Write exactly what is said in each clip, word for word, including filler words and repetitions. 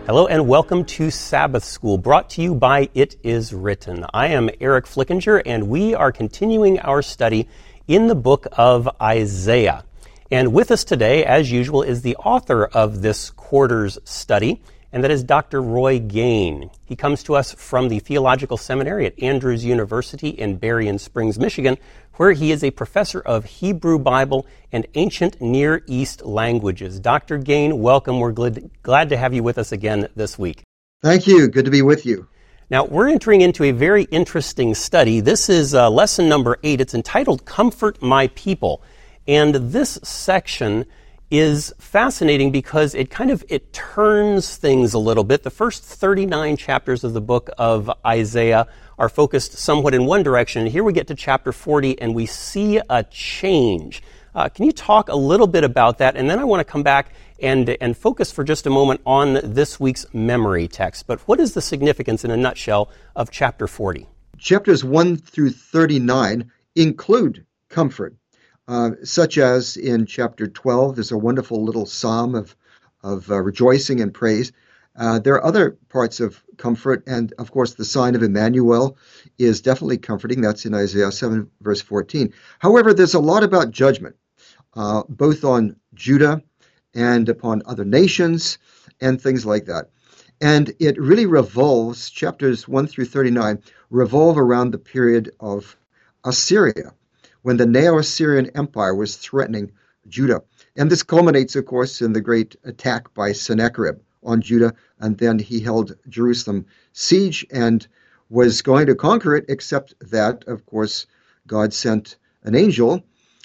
Hello and welcome to Sabbath School, brought to you by It Is Written. I am Eric Flickinger, and we are continuing our study in the book of Isaiah. And with us today, as usual, is the author of this quarter's study, and that is Doctor Roy Gane. He comes to us from the Theological Seminary at Andrews University in Berrien Springs, Michigan, where he is a professor of Hebrew Bible and ancient Near East languages. Doctor Gane, welcome. We're glad, glad to have you with us again this week. Thank you. Good to be with you. Now, we're entering into a very interesting study. This is uh, lesson number eight. It's entitled Comfort My People. And this section is fascinating because it kind of, it turns things a little bit. The first thirty-nine chapters of the book of Isaiah are focused somewhat in one direction. And here we get to chapter forty and we see a change. Uh, can you talk a little bit about that? And then I want to come back and, and focus for just a moment on this week's memory text. But what is the significance in a nutshell of chapter forty? Chapters one through thirty-nine include comfort. Uh, such as in chapter twelve, there's a wonderful little psalm of, of uh, rejoicing and praise. Uh, there are other parts of comfort, and of course the sign of Emmanuel is definitely comforting. That's in Isaiah seven, verse fourteen. However, there's a lot about judgment, uh, both on Judah and upon other nations and things like that. And it really revolves, chapters one through thirty-nine, revolve around the period of Assyria, when the Neo-Assyrian Empire was threatening Judah. And this culminates, of course, in the great attack by Sennacherib on Judah, and then he held Jerusalem siege and was going to conquer it, except that, of course, God sent an angel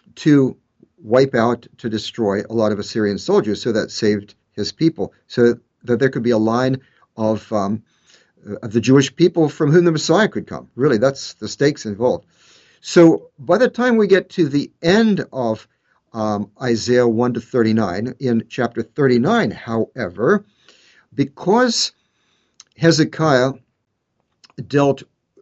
to wipe out, to destroy a lot of Assyrian soldiers, so that saved his people, so that there could be a line of, um, of the Jewish people from whom the Messiah could come. Really, that's the stakes involved. So by the time we get to the end of um, Isaiah one to thirty-nine, in chapter thirty-nine, however, because Hezekiah dealt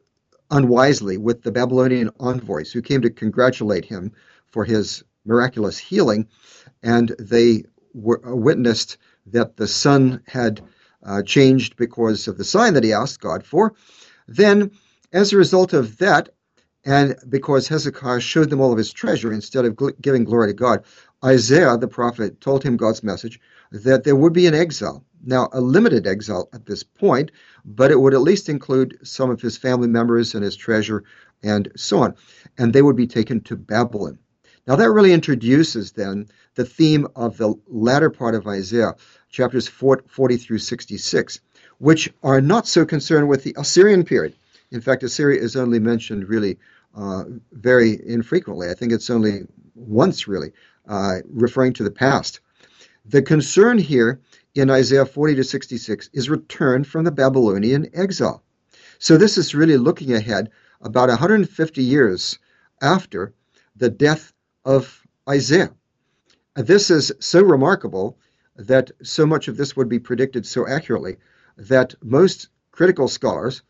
unwisely with the Babylonian envoys who came to congratulate him for his miraculous healing, and they were, uh, witnessed that the sun had uh, changed because of the sign that he asked God for, then as a result of that, and because Hezekiah showed them all of his treasure instead of gl- giving glory to God, Isaiah, the prophet, told him God's message that there would be an exile. Now, a limited exile at this point, but it would at least include some of his family members and his treasure and so on. And they would be taken to Babylon. Now, that really introduces then the theme of the latter part of Isaiah, chapters forty through sixty-six, which are not so concerned with the Assyrian period. In fact, Assyria is only mentioned really uh, very infrequently. I think it's only once really uh, referring to the past. The concern here in Isaiah forty to sixty-six is return from the Babylonian exile. So this is really looking ahead about one hundred fifty years after the death of Isaiah. This is so remarkable that so much of this would be predicted so accurately that most critical scholars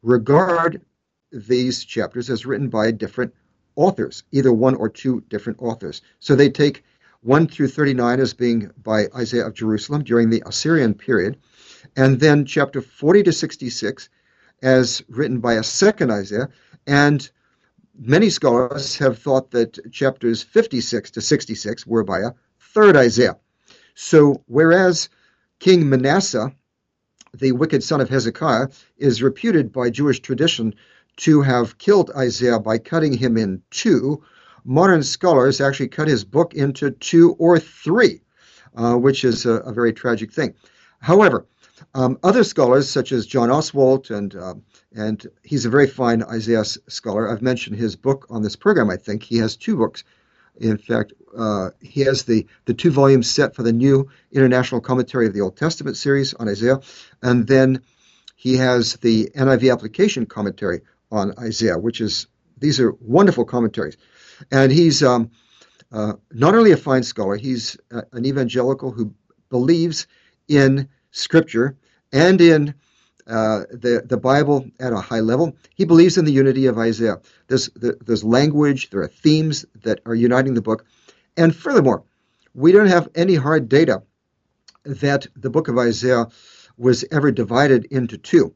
regard these chapters as written by different authors, either one or two different authors. So they take one through thirty-nine as being by Isaiah of Jerusalem during the Assyrian period, and then chapter forty to sixty-six as written by a second Isaiah, and many scholars have thought that chapters fifty-six to sixty-six were by a third Isaiah. So whereas King Manasseh, the wicked son of Hezekiah, is reputed by Jewish tradition to have killed Isaiah by cutting him in two, modern scholars actually cut his book into two or three, uh, which is a, a very tragic thing. However, um, other scholars, such as John Oswalt, and uh, and he's a very fine Isaiah scholar. I've mentioned his book on this program, I think. He has two books. In fact, uh, he has the, the two-volume set for the New International Commentary of the Old Testament series on Isaiah, and then he has the N I V application commentary on Isaiah, which is, these are wonderful commentaries. And he's um, uh, not only a fine scholar, he's uh, an evangelical who believes in Scripture and in uh, the, the Bible at a high level. He believes in the unity of Isaiah. There's, there's language, there are themes that are uniting the book. And furthermore, we don't have any hard data that the book of Isaiah was ever divided into two.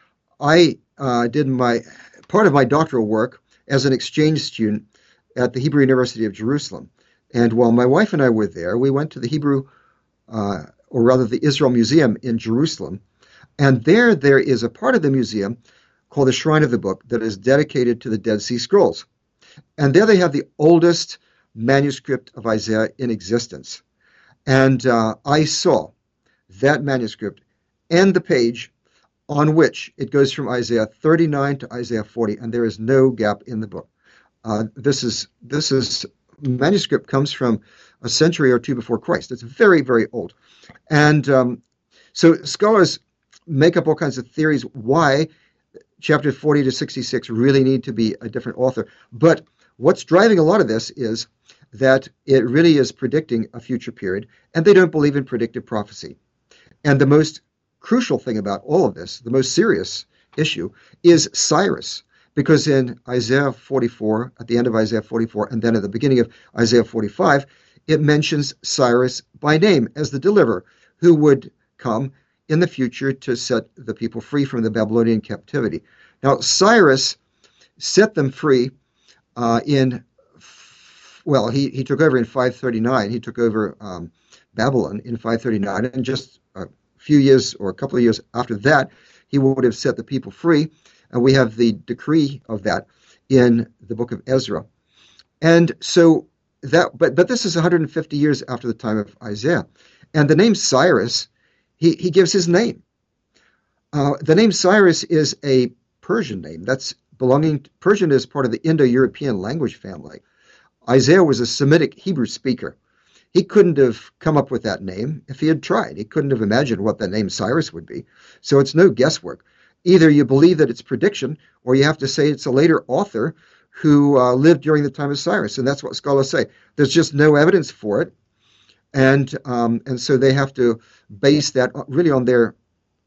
I uh, did my part of my doctoral work as an exchange student at the Hebrew University of Jerusalem. And while my wife and I were there, we went to the Hebrew, uh, or rather the Israel Museum in Jerusalem. And there, there is a part of the museum called the Shrine of the Book that is dedicated to the Dead Sea Scrolls. And there they have the oldest manuscript of Isaiah in existence. And uh, I saw that manuscript and the page on which it goes from Isaiah thirty-nine to Isaiah forty, and there is no gap in the book. Uh, this is this is manuscript comes from a century or two before Christ. It's very, very old. And um, so scholars make up all kinds of theories why chapter forty to sixty-six really need to be a different author. But what's driving a lot of this is that it really is predicting a future period, and they don't believe in predictive prophecy. And the most crucial thing about all of this, the most serious issue, is Cyrus. Because in Isaiah forty-four, at the end of Isaiah forty-four, and then at the beginning of Isaiah forty-five, it mentions Cyrus by name as the deliverer who would come in the future to set the people free from the Babylonian captivity. Now, Cyrus set them free uh, in, well, he, he took over in five thirty-nine. He took over um, Babylon in five thirty-nine, and just a few years or a couple of years after that, he would have set the people free. And we have the decree of that in the book of Ezra. And so that, but, but this is one hundred fifty years after the time of Isaiah. And the name Cyrus, he, he gives his name. Uh, the name Cyrus is a Persian name. That's belonging, Persian is part of the Indo-European language family. Isaiah was a Semitic Hebrew speaker. He couldn't have come up with that name if he had tried. He couldn't have imagined what the name Cyrus would be. So it's no guesswork. Either you believe that it's prediction, or you have to say it's a later author who uh, lived during the time of Cyrus, and that's what scholars say. There's just no evidence for it, and um, and so they have to base that really on their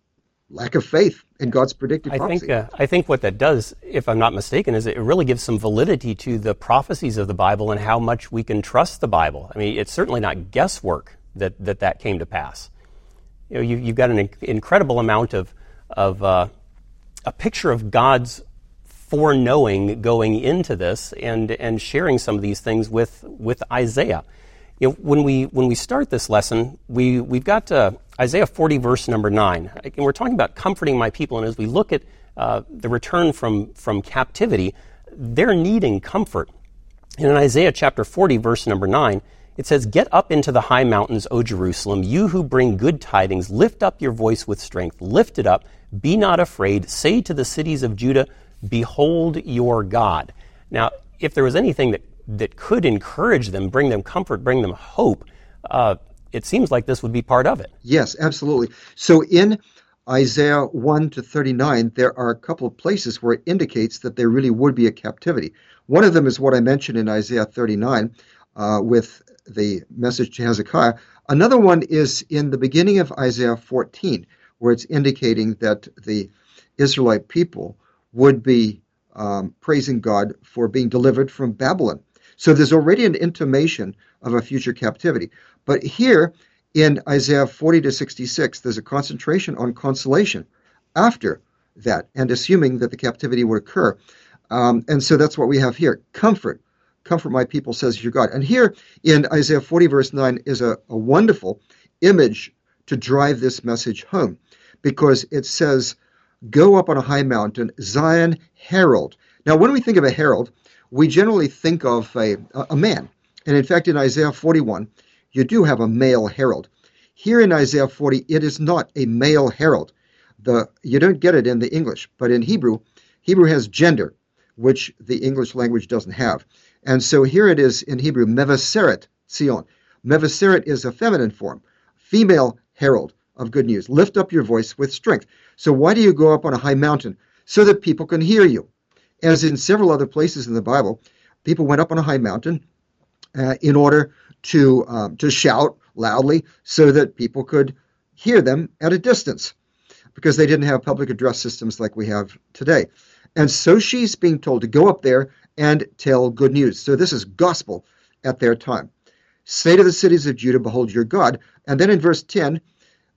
lack of faith in God's predictive I prophecy. think uh, I think what that does, if I'm not mistaken, is it really gives some validity to the prophecies of the Bible and how much we can trust the Bible. I mean, it's certainly not guesswork that that, that came to pass. You know, you, you've got an inc- incredible amount of of uh, a picture of God's foreknowing going into this and and sharing some of these things with with Isaiah. You know, when we when we start this lesson, we we've got uh, Isaiah forty verse number nine, and we're talking about comforting my people. And as we look at uh, the return from from captivity, they're needing comfort. And in Isaiah chapter forty verse number nine, it says, "Get up into the high mountains, O Jerusalem, you who bring good tidings. Lift up your voice with strength. Lift it up. Be not afraid. Say to the cities of Judah, behold your God." Now, if there was anything that, that could encourage them, bring them comfort, bring them hope, uh, it seems like this would be part of it. Yes, absolutely. So in Isaiah one to thirty-nine, there are a couple of places where it indicates that there really would be a captivity. One of them is what I mentioned in Isaiah thirty-nine uh, with the message to Hezekiah. Another one is in the beginning of Isaiah fourteen, where it's indicating that the Israelite people would be um, praising God for being delivered from Babylon. So there's already an intimation of a future captivity. But here in Isaiah forty to sixty-six, there's a concentration on consolation after that, and assuming that the captivity would occur. Um, and so that's what we have here. Comfort. Comfort my people, says your God. And here in Isaiah forty verse nine is a, a wonderful image to drive this message home, because it says, "Go up on a high mountain, Zion herald." Now, when we think of a herald, we generally think of a, a man. And in fact, in Isaiah forty-one, you do have a male herald. Here in Isaiah forty, it is not a male herald. The you don't get it in the English, but in Hebrew, Hebrew has gender, which the English language doesn't have. And so here it is in Hebrew, Mevaseret Sion. Mevaseret is a feminine form, female herald of good news. Lift up your voice with strength. So why do you go up on a high mountain? So that people can hear you. As in several other places in the Bible, people went up on a high mountain uh, in order to um, to shout loudly so that people could hear them at a distance, because they didn't have public address systems like we have today. And so she's being told to go up there and tell good news. So this is gospel at their time. Say to the cities of Judah, behold your God. And then in verse ten,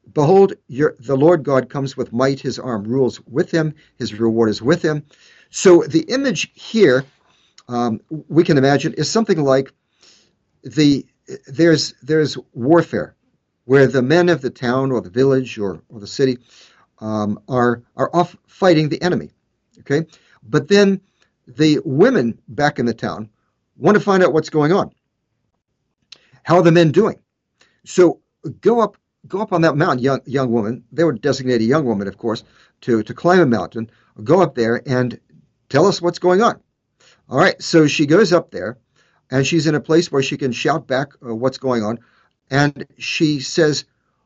Behold, your, the Lord God comes with might, his arm rules with him, his reward is with him. So the image here, um, we can imagine, is something like the there's there's warfare, where the men of the town or the village or, or the city um, are are off fighting the enemy. Okay, but then the women back in the town want to find out what's going on. How are the men doing? So go up go up on that mountain, young young woman. They would designate a young woman, of course, to, to climb a mountain, go up there and tell us what's going on. All right, so she goes up there, and she's in a place where she can shout back uh, what's going on, and she says,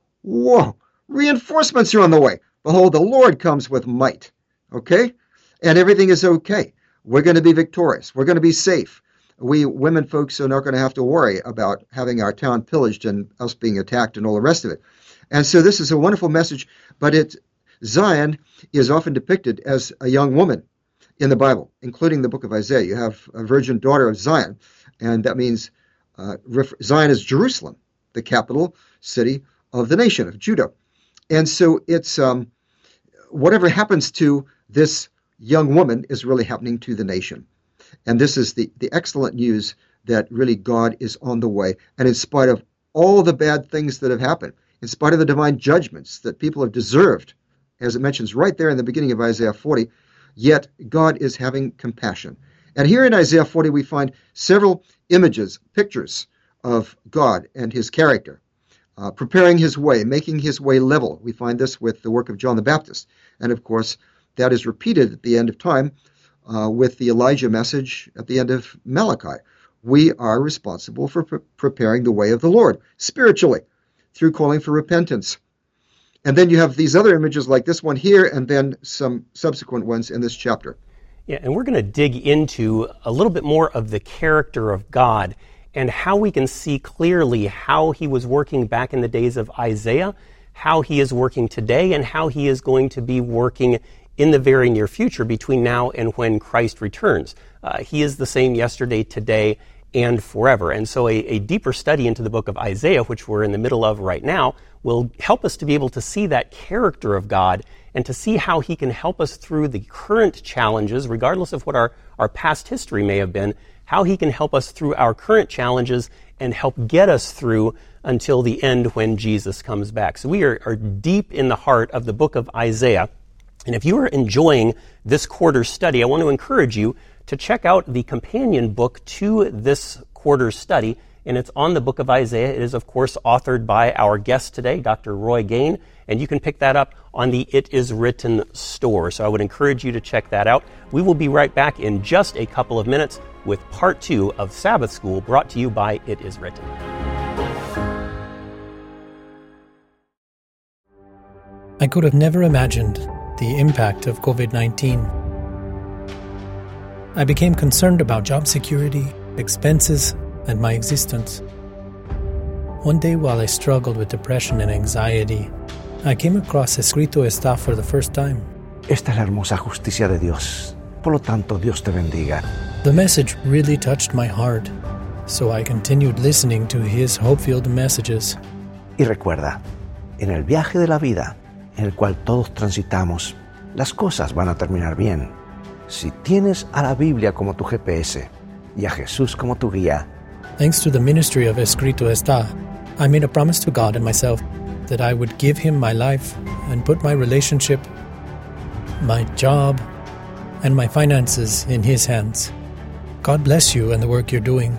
whoa, reinforcements are on the way. Behold, the Lord comes with might, okay? And everything is okay. We're going to be victorious. We're going to be safe. We women folks are not going to have to worry about having our town pillaged and us being attacked and all the rest of it. And so this is a wonderful message, but it, Zion is often depicted as a young woman in the Bible, including the book of Isaiah. You have a virgin daughter of Zion, and that means uh, Zion is Jerusalem, the capital city of the nation of Judah. And so it's um, whatever happens to this young woman is really happening to the nation. And this is the, the excellent news that really God is on the way. And in spite of all the bad things that have happened, in spite of the divine judgments that people have deserved, as it mentions right there in the beginning of Isaiah forty, yet God is having compassion. And here in Isaiah forty, we find several images, pictures of God and his character, uh, preparing his way, making his way level. We find this with the work of John the Baptist. And of course, that is repeated at the end of time uh, with the Elijah message at the end of Malachi. We are responsible for pre- preparing the way of the Lord spiritually through calling for repentance. And then you have these other images like this one here, and then some subsequent ones in this chapter. Yeah, and we're going to dig into a little bit more of the character of God and how we can see clearly how he was working back in the days of Isaiah, how he is working today, and how he is going to be working in the very near future between now and when Christ returns. Uh, he is the same yesterday, today, and forever. And so a, a deeper study into the book of Isaiah, which we're in the middle of right now, will help us to be able to see that character of God and to see how he can help us through the current challenges, regardless of what our, our past history may have been, how he can help us through our current challenges and help get us through until the end when Jesus comes back. So we are, are deep in the heart of the book of Isaiah. And if you are enjoying this quarter's study, I want to encourage you to check out the companion book to this quarter's study, and it's on the book of Isaiah. It is, of course, authored by our guest today, Doctor Roy Gane, and you can pick that up on the It Is Written store. So I would encourage you to check that out. We will be right back in just a couple of minutes with part two of Sabbath School, brought to you by It Is Written. I could have never imagined the impact of covid nineteen. I became concerned about job security, expenses, and my existence. One day, while I struggled with depression and anxiety, I came across Escrito Está for the first time. Esta es la hermosa justicia de Dios. Por lo tanto, Dios te bendiga. The message really touched my heart, so I continued listening to his hope-filled messages. Y recuerda, en el viaje de la vida, en el cual todos transitamos, las cosas van a terminar bien. Si tienes a la Biblia como tu G P S y a Jesús como tu guía. Thanks to the ministry of Escrito Está, I made a promise to God and myself that I would give him my life and put my relationship, my job, and my finances in his hands. God bless you and the work you're doing.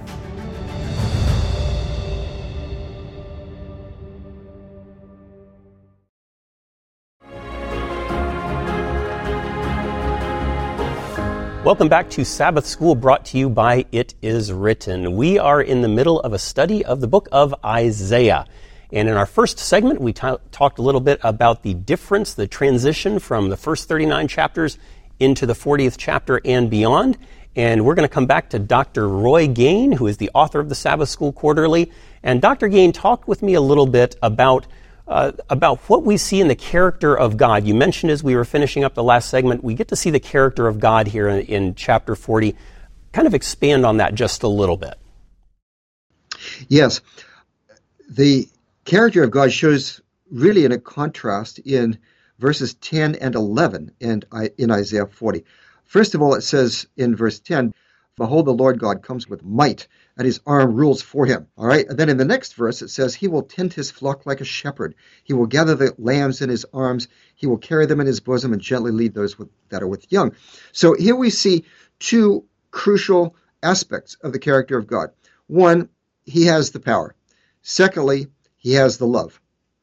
Welcome back to Sabbath School, brought to you by It Is Written. We are in the middle of a study of the book of Isaiah. And in our first segment, we t- talked a little bit about the difference, the transition from the first thirty-nine chapters into the fortieth chapter and beyond. And we're going to come back to Doctor Roy Gane, who is the author of the Sabbath School Quarterly. And Doctor Gane talked with me a little bit about Uh, about what we see in the character of God. You mentioned as we were finishing up the last segment, we get to see the character of God here in, in chapter forty. Kind of expand on that just a little bit. Yes. The character of God shows really in a contrast in verses ten and eleven in, in Isaiah forty. First of all, it says in verse ten, behold, the Lord God comes with might, and his arm rules for him. All right. And then in the next verse, it says, he will tend his flock like a shepherd. He will gather the lambs in his arms. He will carry them in his bosom and gently lead those with, that are with young. So here we see two crucial aspects of the character of God. One, he has the power. Secondly, he has the love.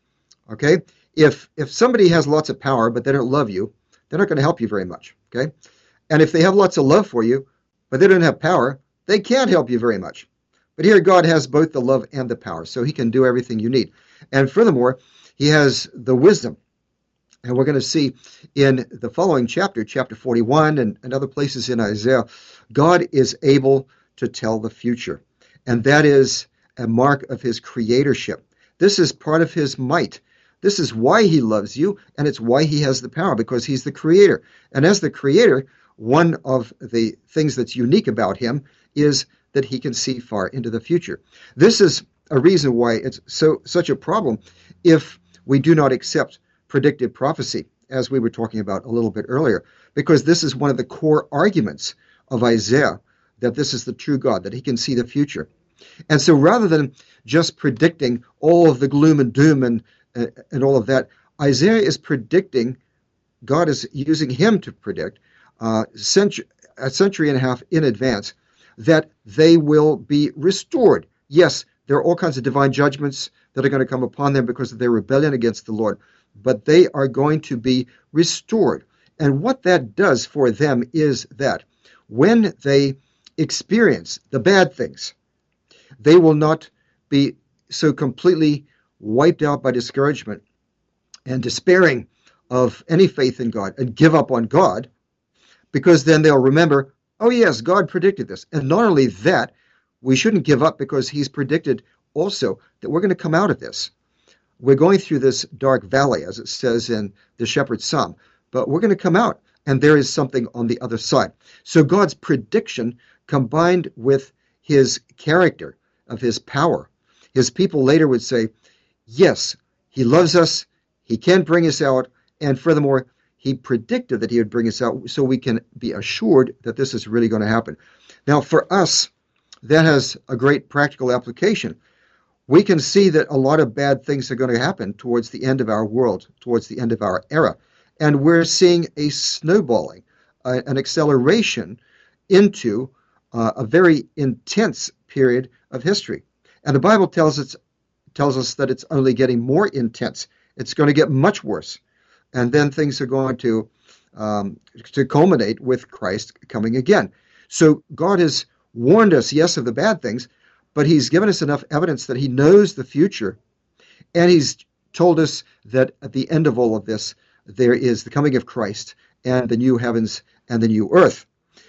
Okay. If, if somebody has lots of power, but they don't love you, they're not going to help you very much. Okay. And if they have lots of love for you, but they don't have power, they can't help you very much. But here God has both the love and the power, so he can do everything you need. And furthermore, he has the wisdom. And we're going to see in the following chapter, chapter forty-one, and, and other places in Isaiah, God is able to tell the future. And that is a mark of his creatorship. This is part of his might. This is why he loves you, and it's why he has the power, because he's the creator. And as the creator, one of the things that's unique about him is that he can see far into the future. This is a reason why it's so such a problem if we do not accept predictive prophecy, as we were talking about a little bit earlier, because this is one of the core arguments of Isaiah, that this is the true God, that he can see the future. And so rather than just predicting all of the gloom and doom and, uh, and all of that, Isaiah is predicting, God is using him to predict, uh, century, a century and a half in advance, that they will be restored. Yes, there are all kinds of divine judgments that are going to come upon them because of their rebellion against the Lord, but they are going to be restored. And what that does for them is that when they experience the bad things, they will not be so completely wiped out by discouragement and despairing of any faith in God and give up on God, because then they'll remember, oh yes, God predicted this. And not only that, we shouldn't give up because he's predicted also that we're going to come out of this. We're going through this dark valley, as it says in the Shepherd's Psalm, but we're going to come out, and there is something on the other side. So God's prediction combined with his character of his power, his people later would say, yes, he loves us, he can bring us out, and furthermore, he predicted that he would bring us out, so we can be assured that this is really going to happen. Now, for us, that has a great practical application. We can see that a lot of bad things are going to happen towards the end of our world, towards the end of our era. And we're seeing a snowballing, uh, an acceleration into uh, a very intense period of history. And the Bible tells us, tells us that it's only getting more intense. It's going to get much worse. And then things are going to, um, to culminate with Christ coming again. So God has warned us, yes, of the bad things, but he's given us enough evidence that he knows the future. And he's told us that at the end of all of this, there is the coming of Christ and the new heavens and the new earth.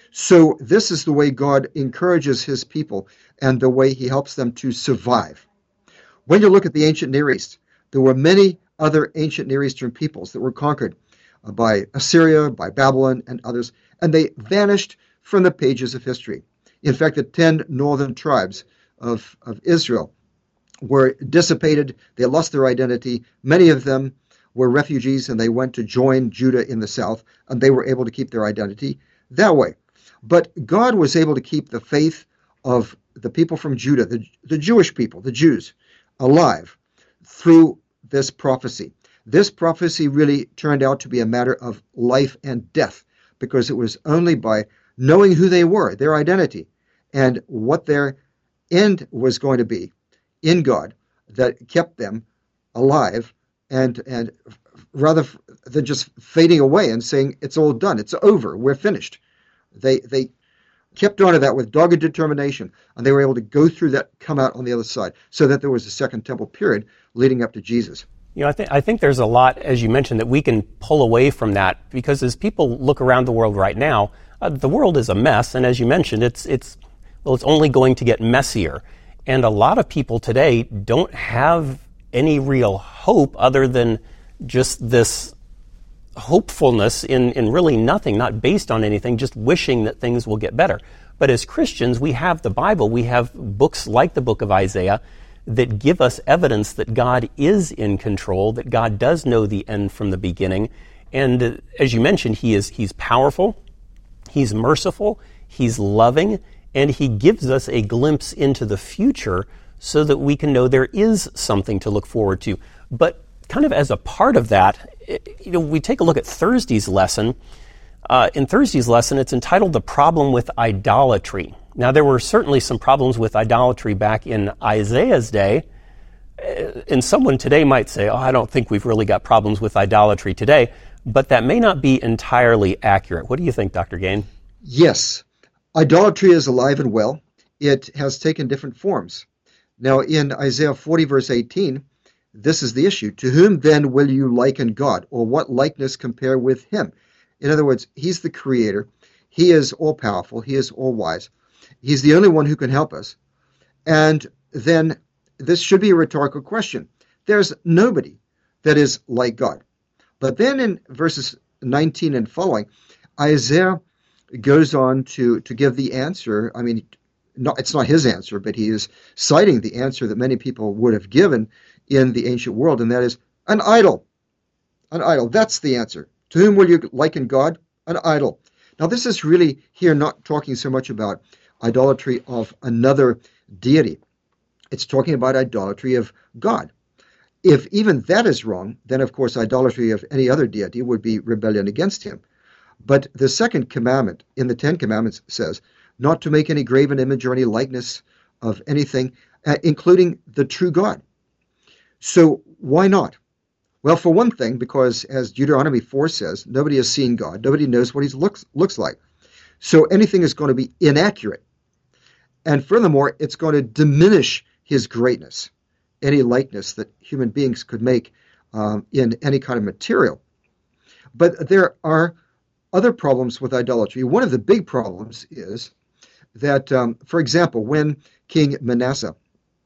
So this is the way God encourages his people and the way he helps them to survive. When you look at the ancient Near East, there were many other ancient Near Eastern peoples that were conquered by Assyria, by Babylon, and others, and they vanished from the pages of history. In fact, the ten northern tribes of, of Israel were dissipated. They lost their identity. Many of them were refugees, and they went to join Judah in the south, and they were able to keep their identity that way. But God was able to keep the faith of the people from Judah, the, the Jewish people, the Jews, alive through this prophecy. This prophecy really turned out to be a matter of life and death, because it was only by knowing who they were, their identity, and what their end was going to be in God, that kept them alive, and and rather than just fading away and saying, it's all done, it's over, we're finished. They they kept on to that with dogged determination, and they were able to go through that, come out on the other side, so that there was a second temple period leading up to Jesus. You know, I think I think there's a lot, as you mentioned, that we can pull away from that, because as people look around the world right now, uh, the world is a mess, and as you mentioned, it's it's well, it's only going to get messier, and a lot of people today don't have any real hope other than just this hopefulness in, in really nothing, not based on anything, just wishing that things will get better. But as Christians, we have the Bible, we have books like the book of Isaiah that give us evidence that God is in control, that God does know the end from the beginning. And uh, as you mentioned, he is he's powerful, he's merciful, he's loving, and he gives us a glimpse into the future so that we can know there is something to look forward to. But kind of as a part of that, you know, we take a look at Thursday's lesson. Uh, in Thursday's lesson, it's entitled The Problem with Idolatry. Now, there were certainly some problems with idolatry back in Isaiah's day, and someone today might say, oh, I don't think we've really got problems with idolatry today, but that may not be entirely accurate. What do you think, Doctor Gain? Yes. Idolatry is alive and well. It has taken different forms. Now, in Isaiah forty, verse eighteen, this is the issue. To whom then will you liken God, or what likeness compare with him? In other words, he's the creator. He is all-powerful. He is all-wise. He's the only one who can help us. And then this should be a rhetorical question. There's nobody that is like God. But then in verses nineteen and following, Isaiah goes on to, to give the answer. I mean, not, it's not his answer, but he is citing the answer that many people would have given in the ancient world, and that is an idol. An idol. That's the answer. To whom will you liken God? An idol. Now, this is really here not talking so much about idolatry of another deity. It's talking about idolatry of God. If even that is wrong, then of course idolatry of any other deity would be rebellion against him. But the second commandment in the Ten Commandments says not to make any graven image or any likeness of anything, uh, including the true God. So why not? Well, for one thing, because as Deuteronomy four says, nobody has seen God. Nobody knows what he looks, looks like. So anything is going to be inaccurate. And furthermore, it's going to diminish his greatness, any likeness that human beings could make um, in any kind of material. But there are other problems with idolatry. One of the big problems is that, um, for example, when King Manasseh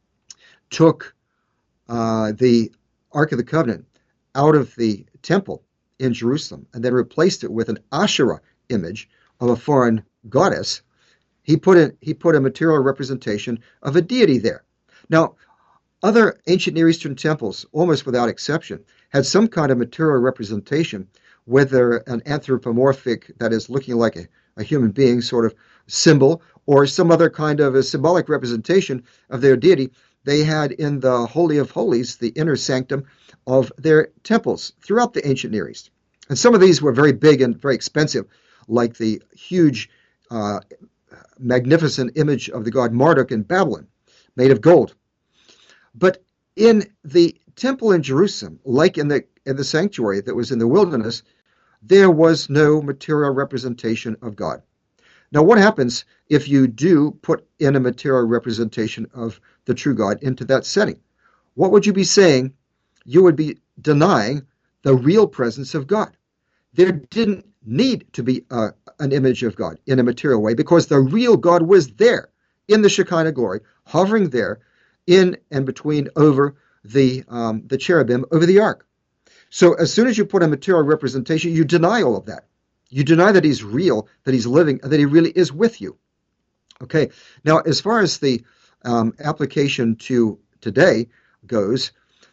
took uh, the Ark of the Covenant out of the temple in Jerusalem and then replaced it with an Asherah image of a foreign goddess, he put in, he put a material representation of a deity there. Now, other ancient Near Eastern temples, almost without exception, had some kind of material representation, whether an anthropomorphic, that is, looking like a, a human being sort of symbol, or some other kind of a symbolic representation of their deity. They had in the Holy of Holies, the inner sanctum of their temples throughout the ancient Near East. And some of these were very big and very expensive, like the huge, uh, magnificent image of the god Marduk in Babylon, made of gold. But in the temple in Jerusalem, like in the in the sanctuary that was in the wilderness, there was no material representation of God. Now, what happens if you do put in a material representation of the true God into that setting? What would you be saying? You would be denying the real presence of God. There didn't need to be a, an image of God in a material way, because the real God was there in the Shekinah glory, hovering there in and between over the um, the cherubim over the ark. So as soon as you put a material representation, you deny all of that. You deny that he's real, that he's living, that he really is with you. Okay. Now, as far as the um, application to today goes,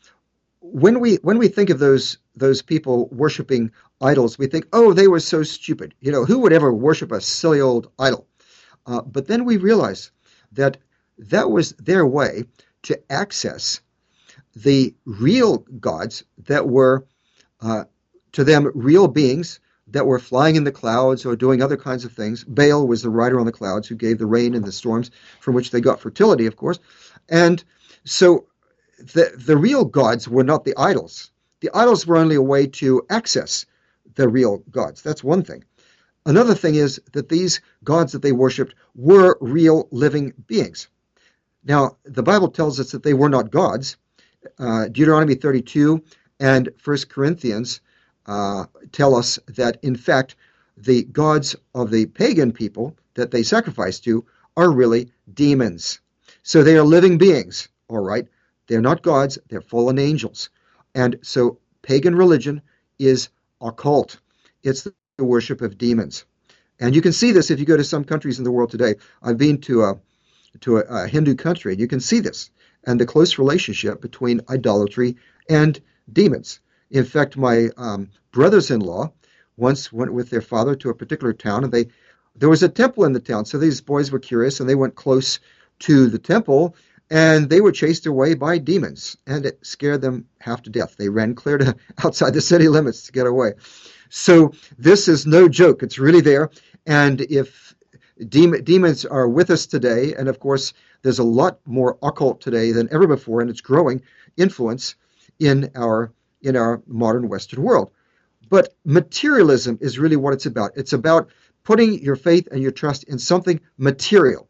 when we when we think of those those people worshiping idols, we think, oh, they were so stupid. You know, who would ever worship a silly old idol? Uh, but then we realize that that was their way to access the real gods that were, uh, to them, real beings that were flying in the clouds or doing other kinds of things. Baal was the rider on the clouds who gave the rain and the storms from which they got fertility, of course. And so the, the real gods were not the idols. The idols were only a way to access the real gods. That's one thing. Another thing is that these gods that they worshipped were real living beings. Now, the Bible tells us that they were not gods. Uh, Deuteronomy thirty-two and First Corinthians uh, tell us that, in fact, the gods of the pagan people that they sacrifice to are really demons. So they are living beings, all right? They're not gods, they're fallen angels. And so pagan religion is occult. It's the worship of demons. And you can see this if you go to some countries in the world today. I've been to a to a, a Hindu country, and you can see this. and the close relationship between idolatry and demons. In fact, my um, brothers-in-law once went with their father to a particular town, and they there was a temple in the town. So these boys were curious, and they went close to the temple, and they were chased away by demons, and it scared them half to death. They ran clear to outside the city limits to get away. So this is no joke. It's really there. And if de- demons are with us today, and of course, there's a lot more occult today than ever before, and it's growing influence in our in our modern Western world. But materialism is really what it's about. It's about putting your faith and your trust in something material.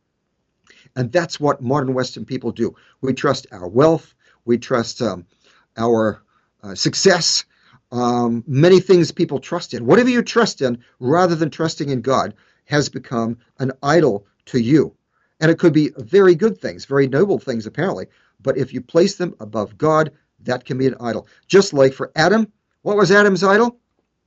And that's what modern Western people do. We trust our wealth. We trust um, our uh, success. Um, many things people trust in. Whatever you trust in, rather than trusting in God, has become an idol to you. And it could be very good things, very noble things, apparently. But if you place them above God, that can be an idol. Just like for Adam, what was Adam's idol?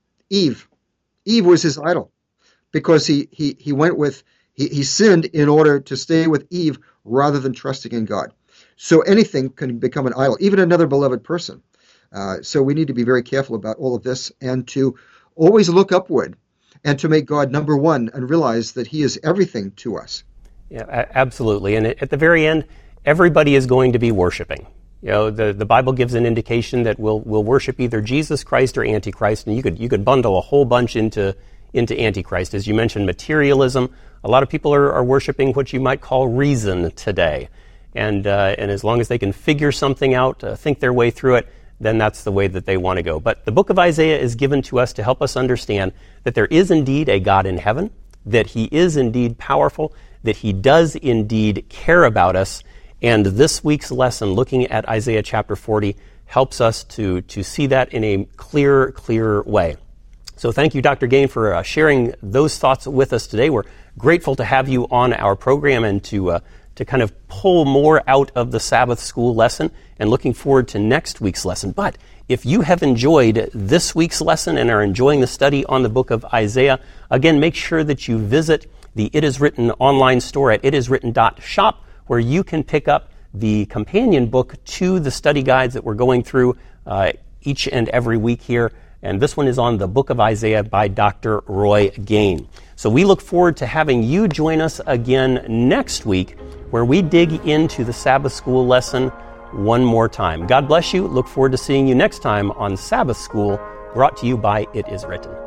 Eve. Eve was his idol because he he he went with he, he sinned in order to stay with Eve rather than trusting in God. So anything can become an idol, even another beloved person. Uh, so we need to be very careful about all of this and to always look upward and to make God number one and realize that He is everything to us. Yeah, absolutely. And at the very end, everybody is going to be worshiping. You know, the, the Bible gives an indication that we'll we'll worship either Jesus Christ or Antichrist, and you could you could bundle a whole bunch into into Antichrist. As you mentioned, materialism. A lot of people are, are worshiping what you might call reason today, and uh, and as long as they can figure something out, uh, think their way through it, then that's the way that they want to go. But the book of Isaiah is given to us to help us understand that there is indeed a God in heaven, that He is indeed powerful, that He does indeed care about us. And this week's lesson, looking at Isaiah chapter forty, helps us to, to see that in a clear, clear way. So thank you, Doctor Gain, for uh, sharing those thoughts with us today. We're grateful to have you on our program and to uh, to kind of pull more out of the Sabbath school lesson, and looking forward to next week's lesson. But if you have enjoyed this week's lesson and are enjoying the study on the book of Isaiah, again, make sure that you visit the It Is Written online store at it is written dot shop, where you can pick up the companion book to the study guides that we're going through uh, each and every week here. And this one is on the book of Isaiah by Doctor Roy Gain. So we look forward to having you join us again next week, where we dig into the Sabbath School lesson one more time. God bless you. Look forward to seeing you next time on Sabbath School, brought to you by It Is Written.